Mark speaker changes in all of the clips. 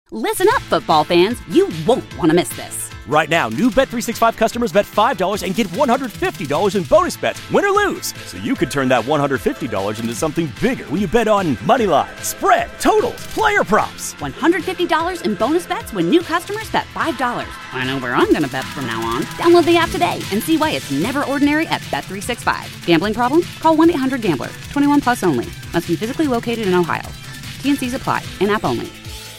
Speaker 1: Listen up, football fans. You won't want to miss this.
Speaker 2: Right now, new Bet365 customers bet $5 and get $150 in bonus bets, win or lose. So you could turn that $150 into something bigger when you bet on money line, spread, totals, player props.
Speaker 1: $150 in bonus bets when new customers bet $5. I know where I'm going to bet from now on. Download the app today and see why it's never ordinary at Bet365. Gambling problem? Call 1-800-GAMBLER. 21 plus only. Must be physically located in Ohio. T&Cs apply. In-app only.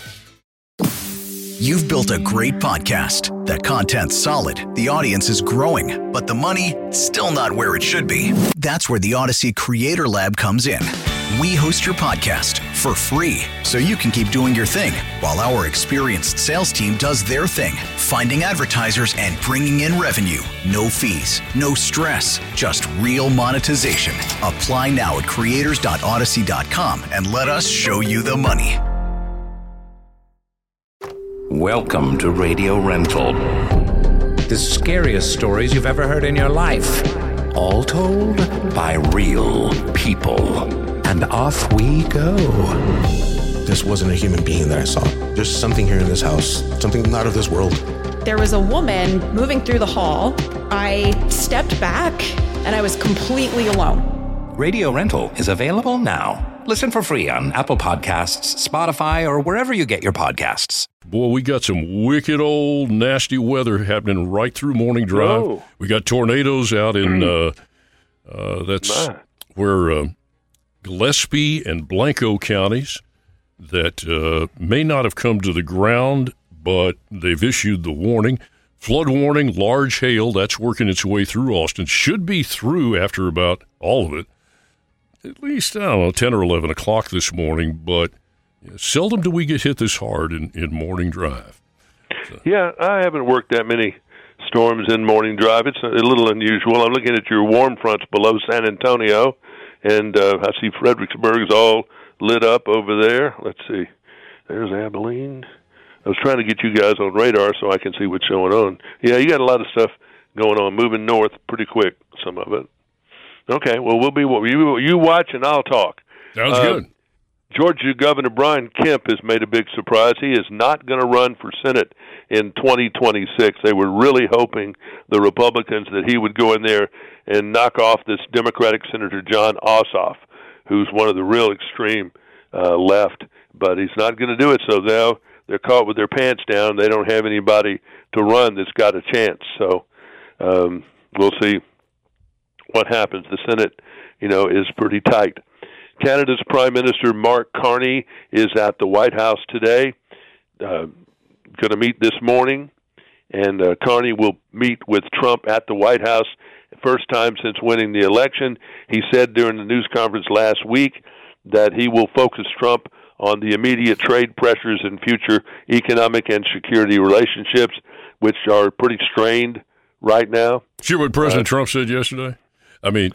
Speaker 3: You've built a great podcast. The content's solid, the audience is growing, but the money, still not where it should be. That's where the Odyssey Creator Lab comes in. We host your podcast for free, so you can keep doing your thing, while our experienced sales team does their thing, finding advertisers and bringing in revenue. No fees, no stress, just real monetization. Apply now at creators.odyssey.com and let us show you the money.
Speaker 4: Welcome to Radio Rental.
Speaker 5: The scariest stories you've ever heard in your life.
Speaker 4: All told by real people.
Speaker 5: And off we go.
Speaker 6: This wasn't a human being that I saw. There's something here in this house, something not of this world.
Speaker 7: There was a woman moving through the hall. I stepped back and I was completely alone.
Speaker 4: Radio Rental is available now. Listen for free on Apple Podcasts, Spotify, or wherever you get your podcasts.
Speaker 8: Boy, we got some wicked old nasty weather happening right through Morning Drive.
Speaker 9: Oh.
Speaker 8: We got tornadoes out in, that's where Gillespie and Blanco counties that may not have come to the ground, but they've issued the warning. Flood warning, large hail, that's working its way through Austin. Should be through after about all of it. At least, 10 or 11 o'clock this morning, but seldom do we get hit this hard in Morning Drive. So.
Speaker 9: Yeah, I haven't worked that many storms in Morning Drive. It's a little unusual. I'm looking at your warm fronts below San Antonio, and I see Fredericksburg's all lit up over there. Let's see. There's Abilene. I was trying to get you guys on radar so I can see what's going on. Yeah, you got a lot of stuff going on, moving north pretty quick, some of it. Okay, well, you watch and I'll talk.
Speaker 8: Sounds good.
Speaker 9: Georgia Governor Brian Kemp has made a big surprise. He is not going to run for Senate in 2026. They were really hoping, the Republicans, that he would go in there and knock off this Democratic Senator John Ossoff, who's one of the real extreme left, but he's not going to do it. So now they're caught with their pants down. They don't have anybody to run that's got a chance. So we'll see what happens. The Senate, is pretty tight. Canada's Prime Minister Mark Carney is at the White House today, going to meet this morning, and Carney will meet with Trump at the White House, first time since winning the election. He said during the news conference last week that he will focus Trump on the immediate trade pressures and future economic and security relationships, which are pretty strained right now.
Speaker 8: Sure what President Trump said yesterday? I mean,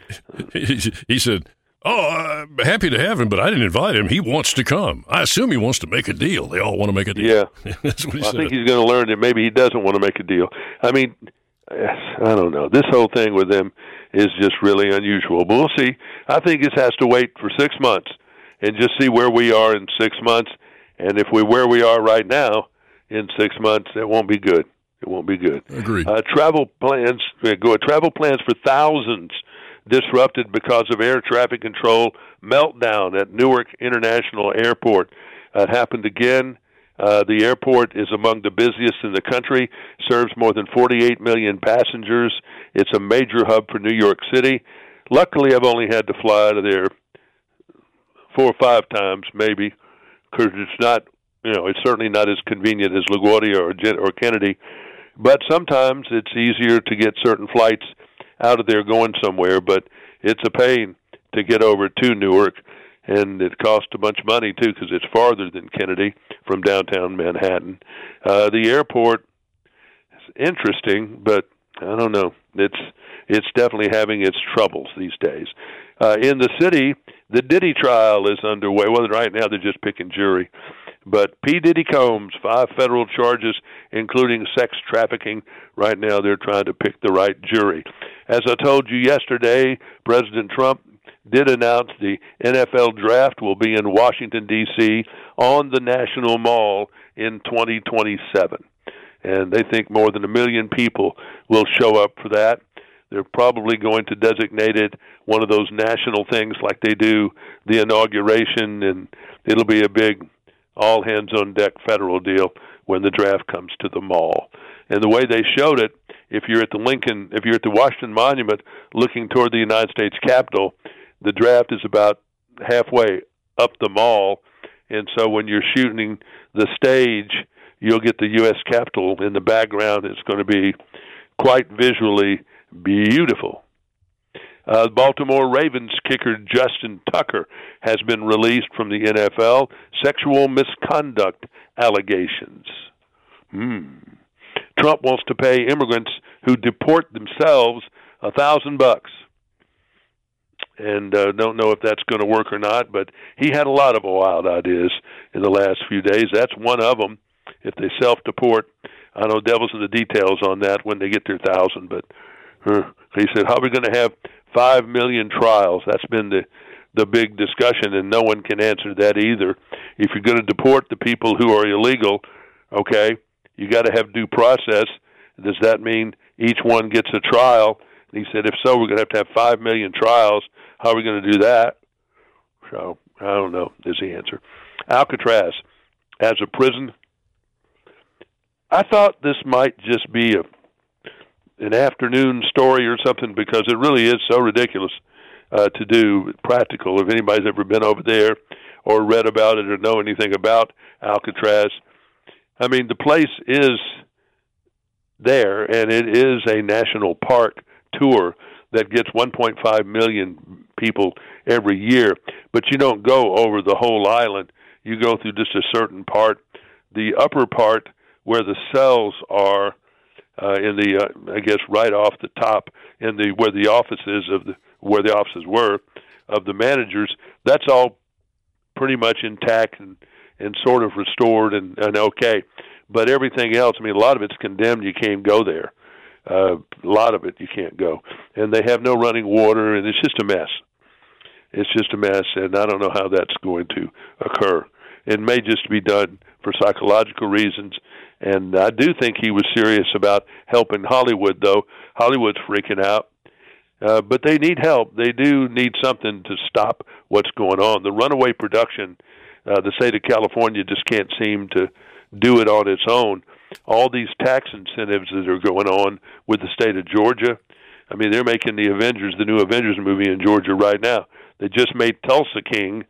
Speaker 8: he said, I'm happy to have him, but I didn't invite him. He wants to come. I assume he wants to make a deal. They all want to make a deal.
Speaker 9: Yeah.
Speaker 8: That's what he said.
Speaker 9: I think he's going to learn that maybe he doesn't want to make a deal. I mean, I don't know. This whole thing with him is just really unusual. But we'll see. I think this has to wait for 6 months and just see where we are in 6 months. And if we're where we are right now in 6 months, it won't be good. It won't be good.
Speaker 8: Agreed.
Speaker 9: Travel plans for thousands disrupted because of air traffic control meltdown at Newark International Airport. It happened again. The airport is among the busiest in the country, serves more than 48 million passengers. It's a major hub for New York City. Luckily, I've only had to fly out of there 4 or 5 times, maybe, because it's not, it's certainly not as convenient as LaGuardia or Kennedy. But sometimes it's easier to get certain flights out of there going somewhere, but it's a pain to get over to Newark, and it costs a bunch of money, too, because it's farther than Kennedy from downtown Manhattan. The airport is interesting, but I don't know. It's definitely having its troubles these days. In the city, the Diddy trial is underway. Well, right now they're just picking jury. But P. Diddy Combs, 5 federal charges, including sex trafficking. Right now they're trying to pick the right jury. As I told you yesterday, President Trump did announce the NFL draft will be in Washington, D.C. on the National Mall in 2027. And they think more than 1 million people will show up for that. They're probably going to designate it one of those national things like they do the inauguration, and it'll be a big all-hands-on-deck federal deal when the draft comes to the mall. And the way they showed it, if you're at the Washington Monument looking toward the United States Capitol, the draft is about halfway up the mall. And so when you're shooting the stage, you'll get the U.S. Capitol in the background. It's going to be quite visually beautiful. Baltimore Ravens kicker Justin Tucker has been released from the NFL. Sexual misconduct allegations. Trump wants to pay immigrants who deport themselves $1,000. And don't know if that's going to work or not, but he had a lot of wild ideas in the last few days. That's one of them. If they self-deport, I know devil's in the details on that when they get their 1,000, but he said, how are we going to have 5 million trials? That's been the big discussion, and no one can answer that either. If you're going to deport the people who are illegal, okay, you got to have due process. Does that mean each one gets a trial? And he said, if so, we're going to have 5 million trials. How are we going to do that? So, I don't know, is the answer. Alcatraz as a prison. I thought this might just be an afternoon story or something, because it really is so ridiculous to do, practical. If anybody's ever been over there or read about it or know anything about Alcatraz, I mean, the place is there, and it is a national park tour that gets 1.5 million people every year. But you don't go over the whole island. You go through just a certain part. The upper part where the cells are, in the I guess right off the top, in the where the offices where the offices were of the managers, that's all pretty much intact and sort of restored and okay. But everything else, I mean, a lot of it's condemned. You can't go there. A lot of it you can't go. And they have no running water, and it's just a mess. It's just a mess, and I don't know how that's going to occur. It may just be done for psychological reasons, and I do think he was serious about helping Hollywood, though. Hollywood's freaking out. But they need help. They do need something to stop what's going on. The runaway production, the state of California just can't seem to do it on its own. All these tax incentives that are going on with the state of Georgia, I mean, they're making the new Avengers movie in Georgia right now. They just made Tulsa King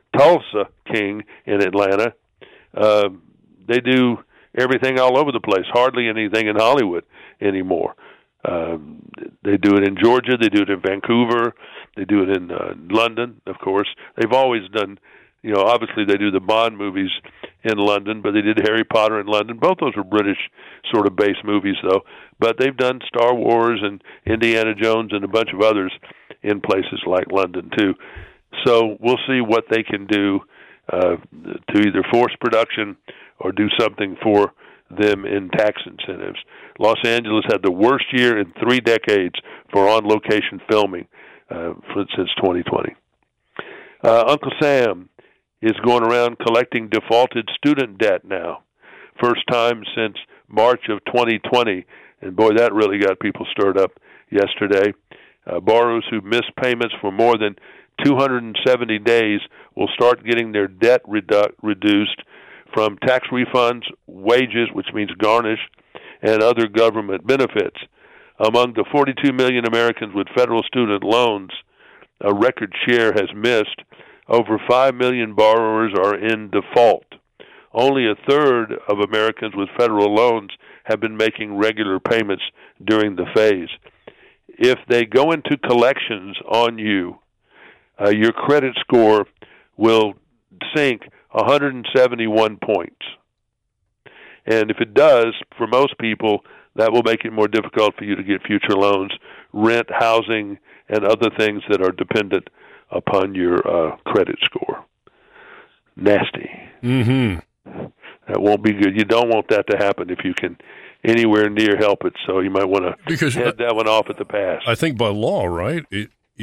Speaker 9: in Atlanta. They do everything all over the place, hardly anything in Hollywood anymore. They do it in Georgia, they do it in Vancouver, they do it in London, of course. They've always done, obviously they do the Bond movies in London, but they did Harry Potter in London. Both those are British sort of based movies, though. But they've done Star Wars and Indiana Jones and a bunch of others in places like London, too. So we'll see what they can do to either force production or do something for them in tax incentives. Los Angeles had the worst year in 3 decades for on-location filming since 2020. Uncle Sam is going around collecting defaulted student debt now. First time since March of 2020. And boy, that really got people stirred up yesterday. Borrowers who missed payments for more than 270 days will start getting their debt reduced from tax refunds, wages, which means garnish, and other government benefits. Among the 42 million Americans with federal student loans, a record share has missed. Over 5 million borrowers are in default. Only a third of Americans with federal loans have been making regular payments during the phase. If they go into collections on you, your credit score will sink 171 points. And if it does, for most people, that will make it more difficult for you to get future loans, rent, housing, and other things that are dependent upon your credit score. Nasty.
Speaker 8: Mm-hmm.
Speaker 9: That won't be good. You don't want that to happen if you can anywhere near help it, so you might want to head that one off at the pass.
Speaker 8: I think by law, right,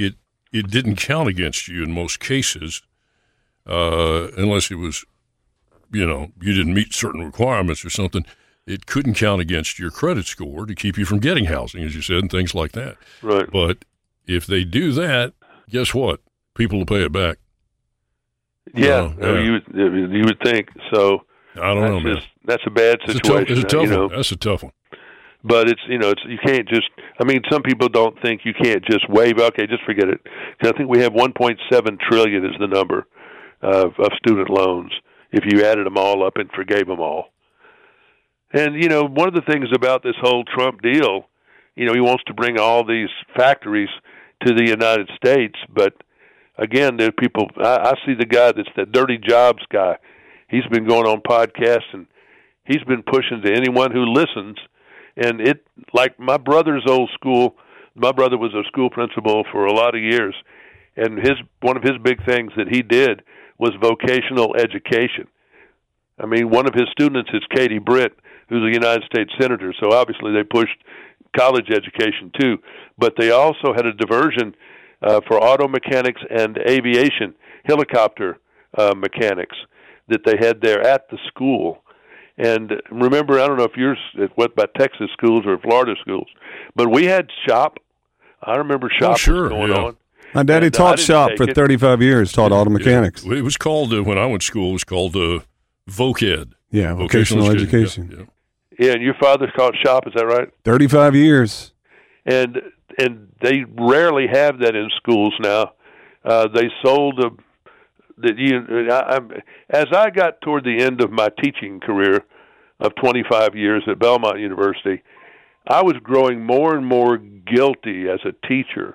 Speaker 8: it didn't count against you in most cases, unless it was, you didn't meet certain requirements or something. It couldn't count against your credit score to keep you from getting housing, as you said, and things like that.
Speaker 9: Right.
Speaker 8: But if they do that, guess what? People will pay it back.
Speaker 9: Yeah, you would think so.
Speaker 8: I don't know, man.
Speaker 9: That's a bad situation.
Speaker 8: It's a tough one. That's a tough one.
Speaker 9: But it's you can't just. I mean, some people don't think you can't just waive. Okay, just forget it. Because I think we have 1.7 trillion is the number of student loans if you added them all up and forgave them all. And one of the things about this whole Trump deal, he wants to bring all these factories to the United States, but again, there are people. I see the guy that's the Dirty Jobs guy. He's been going on podcasts and he's been pushing to anyone who listens. And it, like my brother's old school, my brother was a school principal for a lot of years, and one of his big things that he did was vocational education. I mean, one of his students is Katie Britt, who's a United States senator, so obviously they pushed college education too. But they also had a diversion for auto mechanics and aviation, helicopter mechanics that they had there at the school. And remember, I don't know if yours, what about Texas schools or Florida schools, but we had shop. I remember shop going on.
Speaker 10: My daddy taught shop for 35 years, taught auto mechanics.
Speaker 8: It was called, when I went to school, it was called VOC-ED.
Speaker 10: Yeah, vocational education.
Speaker 9: Yeah, and your father taught shop, is that right?
Speaker 10: 35 years.
Speaker 9: And they rarely have that in schools now. They sold as I got toward the end of my teaching career of 25 years at Belmont University, I was growing more and more guilty as a teacher,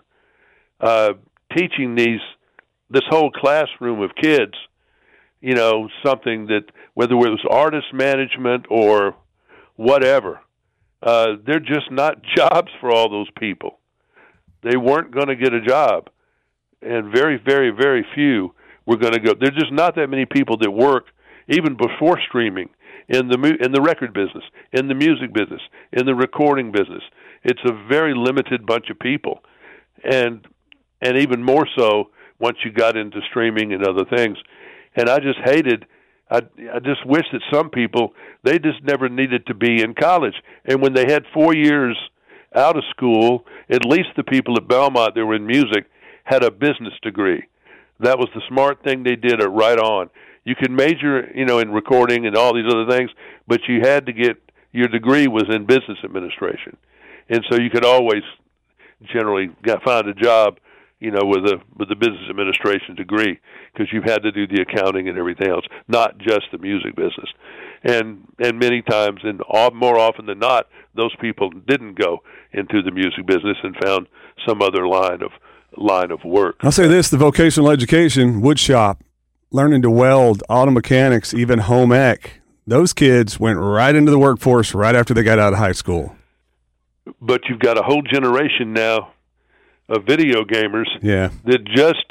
Speaker 9: teaching this whole classroom of kids, something that, whether it was artist management or whatever, they're just not jobs for all those people. They weren't going to get a job, and very, very, very few were going to go. There's just not that many people that work, even before streaming, in the record business, in the music business, in the recording business. It's a very limited bunch of people, and even more so once you got into streaming and other things. And I just hated. I just wish that some people, they just never needed to be in college. And when they had 4 years out of school, at least the people at Belmont that were in music had a business degree. That was the smart thing they did right on. You could major, in recording and all these other things, but you had to get, your degree was in business administration. And so you could always generally find a job, with a business administration degree, because you had to do the accounting and everything else, not just the music business. And many times, and more often than not, those people didn't go into the music business and found some other line of work.
Speaker 10: I'll say this, the vocational education, wood shop, learning to weld, auto mechanics, even home ec, those kids went right into the workforce right after they got out of high school.
Speaker 9: But you've got a whole generation now of video gamers that just,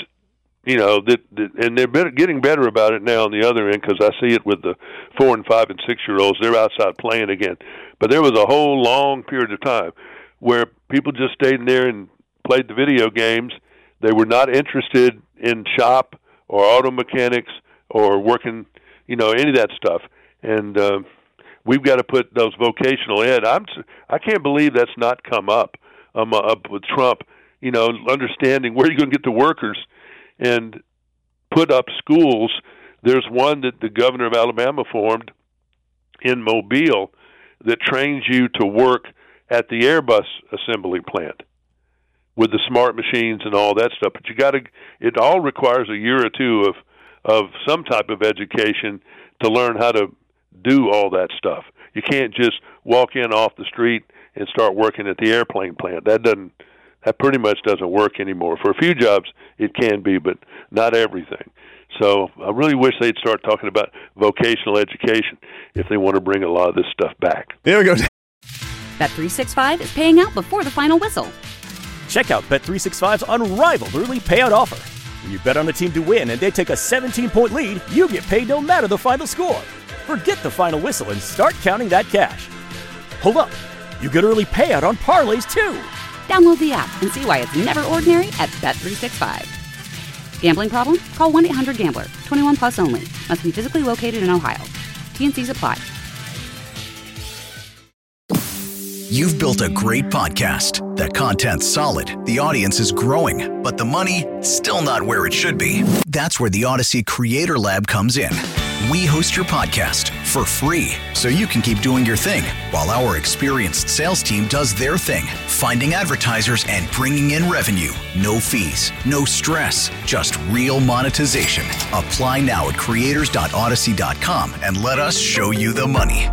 Speaker 9: and they're getting better about it now on the other end, because I see it with the 4 and 5 and 6 year olds. They're outside playing again. But there was a whole long period of time where people just stayed in there and played the video games. They were not interested in shop or auto mechanics or working, any of that stuff. And we've got to put those vocational ed. I can't believe that's not come up with Trump. Understanding where you're going to get the workers and put up schools. There's one that the governor of Alabama formed in Mobile that trains you to work at the Airbus assembly plant with the smart machines and all that stuff. But it all requires a year or two of some type of education to learn how to do all that stuff. You can't just walk in off the street and start working at the airplane plant. That pretty much doesn't work anymore. For a few jobs, it can be, but not everything. So I really wish they'd start talking about vocational education if they want to bring a lot of this stuff back.
Speaker 10: There we go.
Speaker 1: Bet365 is paying out before the final whistle.
Speaker 2: Check out Bet365's unrivaled early payout offer. When you bet on a team to win and they take a 17-point lead, you get paid no matter the final score. Forget the final whistle and start counting that cash. Hold up. You get early payout on parlays, too.
Speaker 1: Download the app and see why it's never ordinary at Bet365. Gambling problem? Call 1-800-GAMBLER. 21 plus only. Must be physically located in Ohio. T&Cs apply.
Speaker 3: You've built a great podcast. The content's solid, the audience is growing, but the money, still not where it should be. That's where the Odyssey Creator Lab comes in. We host your podcast for free, so you can keep doing your thing, while our experienced sales team does their thing, finding advertisers and bringing in revenue. No fees, no stress, just real monetization. Apply now at creators.odyssey.com and let us show you the money.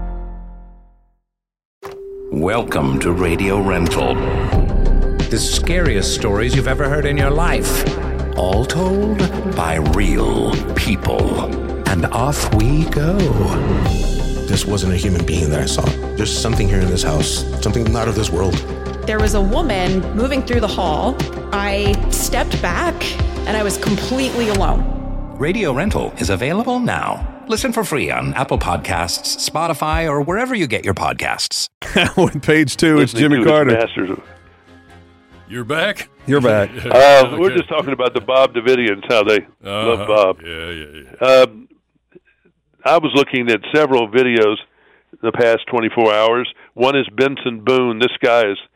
Speaker 4: Welcome to Radio Rental.
Speaker 5: The scariest stories you've ever heard in your life.
Speaker 4: All told by real people.
Speaker 5: And off we go.
Speaker 6: This wasn't a human being that I saw. There's something here in this house, something not of this world.
Speaker 7: There was a woman moving through the hall. I stepped back and I was completely alone.
Speaker 4: Radio Rental is available now. Listen for free on Apple Podcasts, Spotify, or wherever you get your podcasts.
Speaker 10: With page 2, it's Jimmy Carter.
Speaker 8: You're back?
Speaker 10: You're back.
Speaker 8: Okay.
Speaker 9: We're just talking about the Bob Davidians, how they love Bob.
Speaker 8: Yeah.
Speaker 9: I was looking at several videos the past 24 hours. One is Benson Boone. This guy is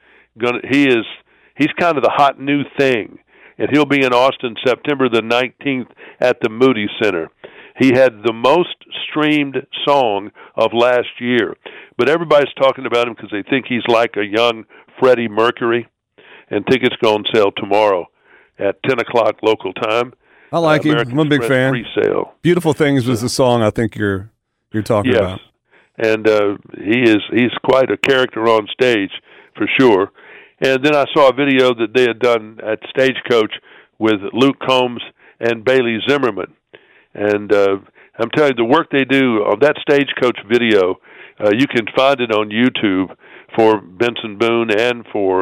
Speaker 9: he's kind of the hot new thing, and he'll be in Austin September the 19th at the Moody Center. He had the most streamed song of last year, but everybody's talking about him because they think he's like a young Freddie Mercury, and tickets go on sale tomorrow at 10 o'clock local time.
Speaker 10: I like him. I'm a big fan.
Speaker 9: Pre-sale.
Speaker 10: Beautiful Things was the song I think you're talking about.
Speaker 9: And he's quite a character on stage for sure. And then I saw a video that they had done at Stagecoach with Luke Combs and Bailey Zimmerman. And I'm telling you, the work they do on that Stagecoach video, you can find it on YouTube for Benson Boone and for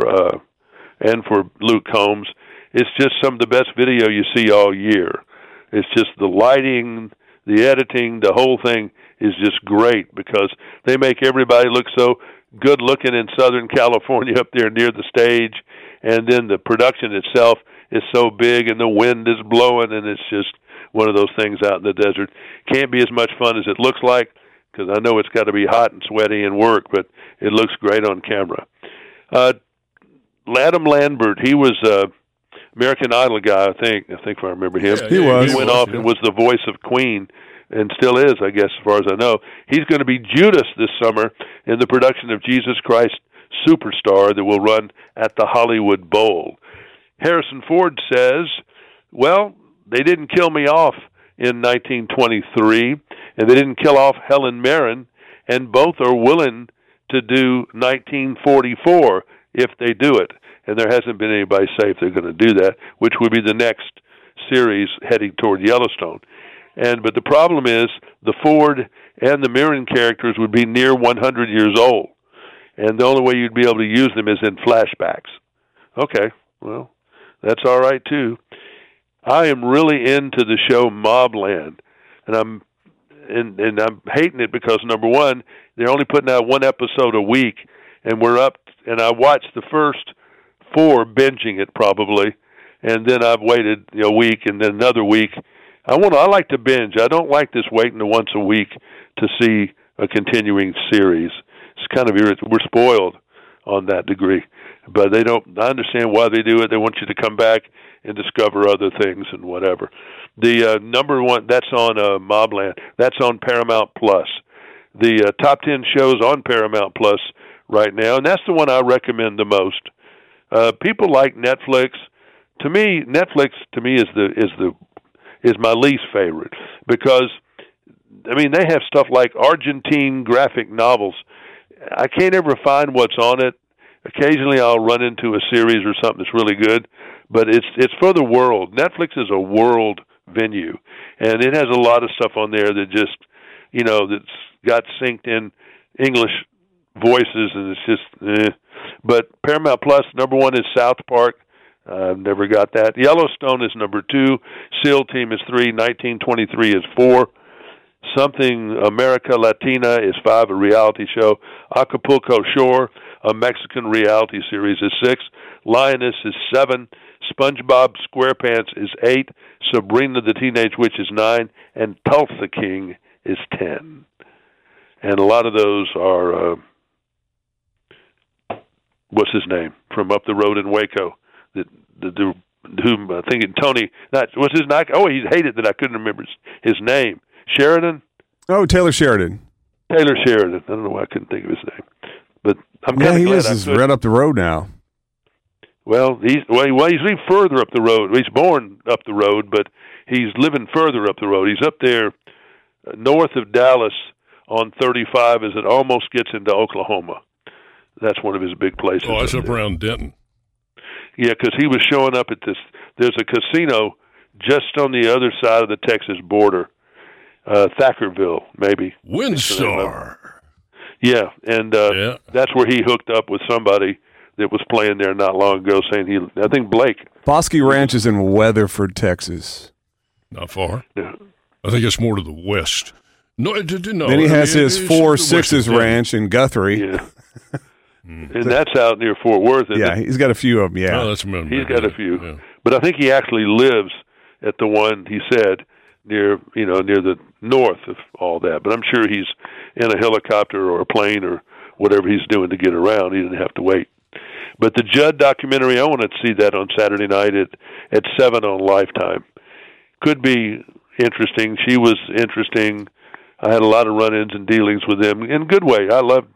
Speaker 9: Luke Combs. It's just some of the best video you see all year. It's just the lighting, the editing, the whole thing is just great because they make everybody look so good looking in Southern California up there near the stage, and then the production itself is so big and the wind is blowing, and it's just one of those things out in the desert. Can't be as much fun as it looks like because I know it's got to be hot and sweaty and work, but it looks great on camera. Adam Lambert, he was American Idol guy, I think if I remember him.
Speaker 10: Yeah, he
Speaker 9: went off and was the voice of Queen, and still is, I guess, as far as I know. He's going to be Judas this summer in the production of Jesus Christ Superstar that will run at the Hollywood Bowl. Harrison Ford says, well, they didn't kill me off in 1923, and they didn't kill off Helen Mirren, and both are willing to do 1944 if they do it. And there hasn't been anybody say if they're going to do that, which would be the next series heading toward Yellowstone. But the problem is the Ford and the Mirren characters would be near 100 years old, and the only way you'd be able to use them is in flashbacks. Okay, well, that's all right too. I am really into the show Mobland, and I'm hating it because number one, they're only putting out one episode a week, and we're up. And I watched the first 4, binging it probably, and then I've waited a week and then another week. I like to binge. I don't like this waiting to once a week to see a continuing series. It's kind of irritating. We're spoiled on that degree, but they don't. I understand why they do it. They want you to come back and discover other things and whatever. The number one, that's on Mobland. That's on Paramount Plus. The top 10 shows on Paramount Plus right now, and that's the one I recommend the most. People like Netflix. To me, Netflix is my least favorite because they have stuff like Argentine graphic novels. I can't ever find what's on it. Occasionally, I'll run into a series or something that's really good, but it's for the world. Netflix is a world venue, and it has a lot of stuff on there that just that's got synced in English voices, and it's just But Paramount Plus, number 1 is South Park. I've never got that. Yellowstone is number 2. SEAL Team is 3. 1923 is 4. Something America Latina is 5, a reality show. Acapulco Shore, A Mexican Reality Series is 6. Lioness is 7. SpongeBob SquarePants is 8. Sabrina the Teenage Witch is 9. And Tulsa King is 10. And a lot of those are, what's his name, from up the road in Waco. Whom I think Tony, what's his name? Oh, he hated that I couldn't remember his name. Sheridan?
Speaker 10: Oh, Taylor Sheridan.
Speaker 9: Taylor Sheridan. I don't know why I couldn't think of his name. But I'm kind of glad
Speaker 10: He's right up the road now.
Speaker 9: Well, he's living further up the road. He's born up the road, but he's living further up the road. He's up there north of Dallas on 35 as it almost gets into Oklahoma. That's one of his big places.
Speaker 8: Oh, that's up around Denton.
Speaker 9: Yeah, because he was showing up at this. There's a casino just on the other side of the Texas border, Thackerville, maybe.
Speaker 8: Windstar.
Speaker 9: Yeah, and that's where he hooked up with somebody that was playing there not long ago, saying I think Blake.
Speaker 10: Bosque Ranch is in Weatherford, Texas.
Speaker 8: Not far.
Speaker 9: Yeah.
Speaker 8: I think it's more to the west. No.
Speaker 10: Then he has his 4 Sixes ranch in Guthrie.
Speaker 9: Yeah. And that's out near Fort Worth.
Speaker 10: Yeah, he's got a few of them, yeah.
Speaker 8: Oh,
Speaker 9: he's got a few. Yeah. But I think he actually lives at the one, he said, near the north of all that. But I'm sure he's in a helicopter or a plane or whatever he's doing to get around. He didn't have to wait. But the Judd documentary, I want to see that on Saturday night at 7 on Lifetime. Could be interesting. She was interesting. I had a lot of run-ins and dealings with them in a good way.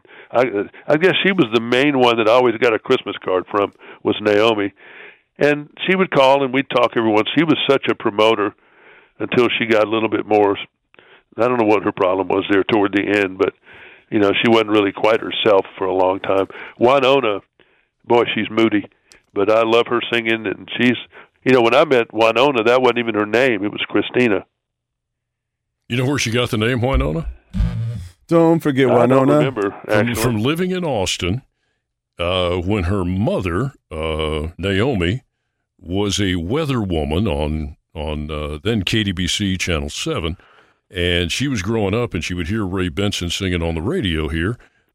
Speaker 9: I guess she was the main one that I always got a Christmas card from, was Naomi. And she would call and we'd talk every once. She was such a promoter until she got a little bit more, I don't know what her problem was there toward the end, but, she wasn't really quite herself for a long time. Winona, boy, she's moody, but I love her singing, and she's, when I met Winona, that wasn't even her name. It was Christina.
Speaker 8: You know where she got the name Winona?
Speaker 10: Don't forget Winona.
Speaker 9: I don't remember, actually.
Speaker 8: From living in Austin, when her mother, Naomi, was a weather woman on then KDBC Channel 7, and she was growing up, and she would hear Ray Benson singing on the radio here,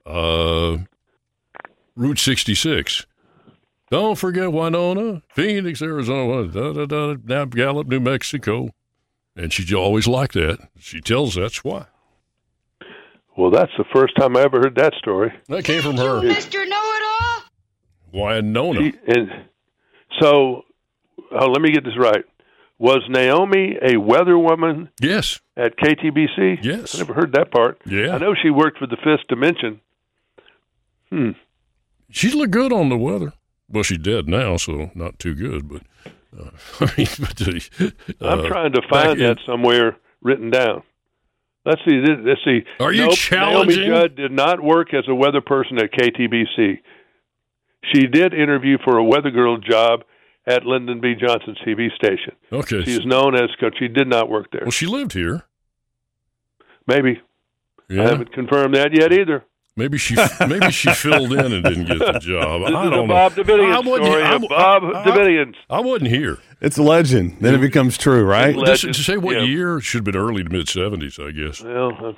Speaker 8: Route 66. Don't forget Winona, Phoenix, Arizona, Gallup, New Mexico. And she always liked that. She tells that's why.
Speaker 9: Well, that's the first time I ever heard that story.
Speaker 8: That came from her.
Speaker 11: Mr. Know-It-All.
Speaker 8: Winona.
Speaker 9: So, let me get this right. Was Naomi a weather woman?
Speaker 8: Yes.
Speaker 9: At KTBC?
Speaker 8: Yes.
Speaker 9: I never heard that part.
Speaker 8: Yeah.
Speaker 9: I know she worked for the Fifth Dimension.
Speaker 8: She looked good on the weather. Well, she's dead now, so not too good. But
Speaker 9: I'm trying to find that somewhere written down. Let's see.
Speaker 8: Are you challenging?
Speaker 9: Naomi Judd did not work as a weather person at KTBC. She did interview for a weather girl job at Lyndon B. Johnson's TV station.
Speaker 8: Okay.
Speaker 9: She is known as, she did not work there.
Speaker 8: Well, she lived here.
Speaker 9: Maybe.
Speaker 8: Yeah.
Speaker 9: I haven't confirmed that yet either.
Speaker 8: Maybe she filled in and didn't get the job.
Speaker 9: This
Speaker 8: I
Speaker 9: is
Speaker 8: don't
Speaker 9: a Bob Davidian story. Bob Davidian.
Speaker 8: I wasn't here.
Speaker 10: It's a legend. Then it becomes true, right?
Speaker 8: To say what year, should have been early to mid 70s, I guess.
Speaker 9: Well,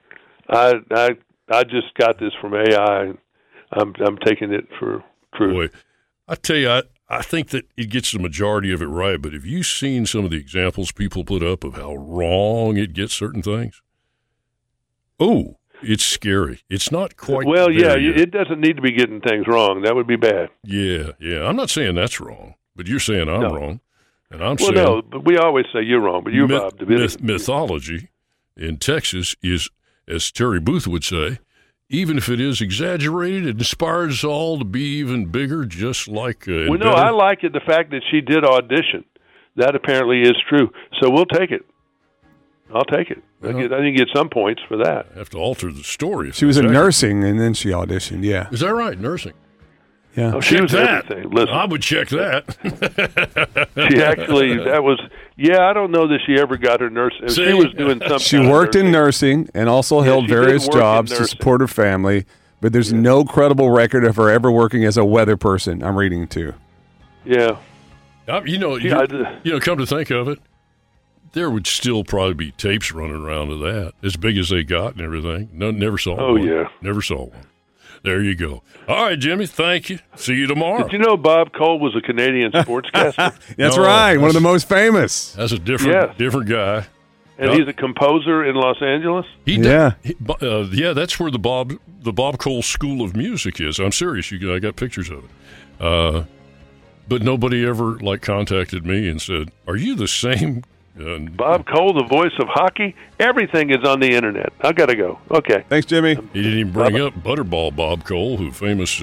Speaker 9: I just got this from AI. I'm taking it for true.
Speaker 8: Boy, I tell you, I think that it gets the majority of it right. But have you seen some of the examples people put up of how wrong it gets certain things? Oh. It's scary. It's not quite.
Speaker 9: Well, yeah, it doesn't need to be getting things wrong. That would be bad.
Speaker 8: Yeah. I'm not saying that's wrong, but you're saying I'm wrong, and I'm saying.
Speaker 9: Well, no, but we always say you're wrong, but you're Bob Davidian.
Speaker 8: Mythology in Texas is, as Terry Booth would say, even if it is exaggerated, it inspires us all to be even bigger, just like.
Speaker 9: Well, no, I like it. The fact that she did audition, that apparently is true. So we'll take it. I'll take it. I think you get some points for that.
Speaker 8: I have to alter the story.
Speaker 10: She was in nursing, and then she auditioned, yeah.
Speaker 8: Is that right, nursing?
Speaker 10: Yeah.
Speaker 9: Oh, she was everything. Listen.
Speaker 8: I would check that.
Speaker 9: She actually, I don't know that she ever got her nursing. She was doing something.
Speaker 10: She worked in nursing and also held various jobs to support her family, but there's no credible record of her ever working as a weather person, I'm reading too.
Speaker 9: Yeah.
Speaker 8: Come to think of it, there would still probably be tapes running around of that, as big as they got and everything. Never saw one.
Speaker 9: Oh, yeah.
Speaker 8: Never saw one. There you go. All right, Jimmy, thank you. See you tomorrow.
Speaker 9: Did you know Bob Cole was a Canadian sportscaster?
Speaker 10: That's right. One of the most famous.
Speaker 8: That's a different guy.
Speaker 9: And he's a composer in Los Angeles?
Speaker 8: Yeah, that's where the Bob Cole School of Music is. I'm serious. I got pictures of it. But nobody ever contacted me and said, "Are you the same?"
Speaker 9: Bob Cole, the voice of hockey. Everything is on the internet. I got to go. Okay.
Speaker 10: Thanks, Jimmy.
Speaker 8: He didn't even bring up Butterball Bob Cole, who famous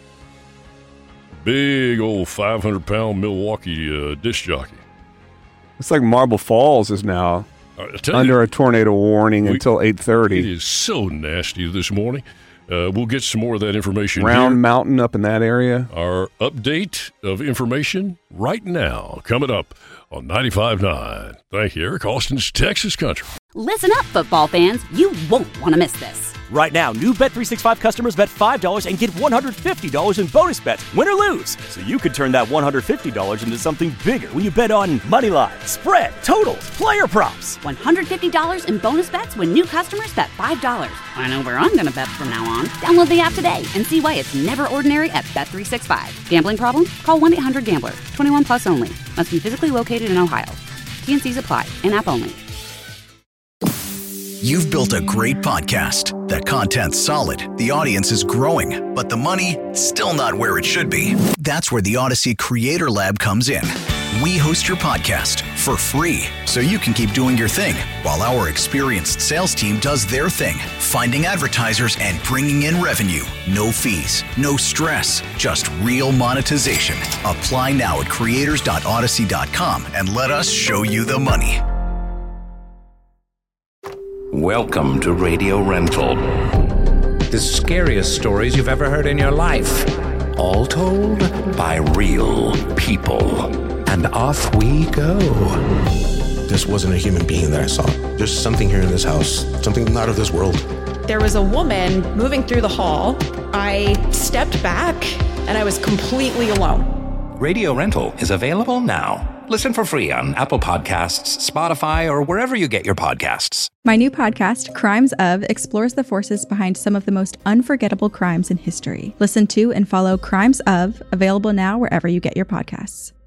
Speaker 8: big old 500-pound Milwaukee disc jockey.
Speaker 10: It's like Marble Falls is now under a tornado warning until 8:30.
Speaker 8: It is so nasty this morning. We'll get some more of that information.
Speaker 10: Round Mountain up in that area.
Speaker 8: Our update of information right now, coming up on 95.9. Thank you, Eric Austin's Texas Country.
Speaker 1: Listen up, football fans. You won't want to miss this.
Speaker 2: Right now, new Bet365 customers bet $5 and get $150 in bonus bets, win or lose. So you could turn that $150 into something bigger when you bet on money line, spread, totals, player props.
Speaker 1: $150 in bonus bets when new customers bet $5. I know where I'm going to bet from now on. Download the app today and see why it's never ordinary at Bet365. Gambling problem? Call 1-800-GAMBLER. 21 plus only. Must be physically located in Ohio. T&Cs apply. In-app only.
Speaker 3: You've built a great podcast. The content's solid, the audience is growing, but the money, still not where it should be. That's where the Odyssey Creator Lab comes in. We host your podcast for free, so you can keep doing your thing, while our experienced sales team does their thing, finding advertisers and bringing in revenue. No fees, no stress, just real monetization. Apply now at creators.odyssey.com and let us show you the money.
Speaker 4: Welcome to Radio Rental.
Speaker 5: The scariest stories you've ever heard in your life.
Speaker 4: All told by real people.
Speaker 5: And off we go.
Speaker 6: This wasn't a human being that I saw. There's something here in this house, something not of this world.
Speaker 7: There was a woman moving through the hall. I stepped back and I was completely alone.
Speaker 4: Radio Rental is available now. Listen for free on Apple Podcasts, Spotify, or wherever you get your podcasts.
Speaker 11: My new podcast, Crimes Of, explores the forces behind some of the most unforgettable crimes in history. Listen to and follow Crimes Of, available now wherever you get your podcasts.